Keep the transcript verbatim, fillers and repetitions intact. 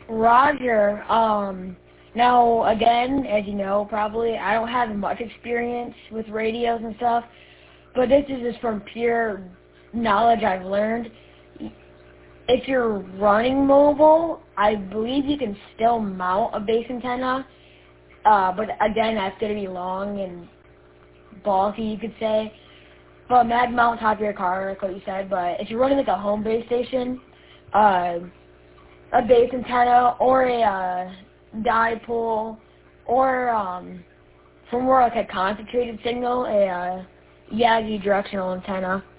Roger. Um, now, again, as you know, probably, I don't have much experience with radios and stuff, but this is just from pure knowledge I've learned. If you're running mobile, I believe you can still mount a base antenna, uh, but again, that's going to be long and bulky, you could say. But mag mount top of your car, like what you said, but if you're running like a home base station, uh, a base antenna or a uh, dipole, or um, for more like a concentrated signal, a uh, Yagi directional antenna.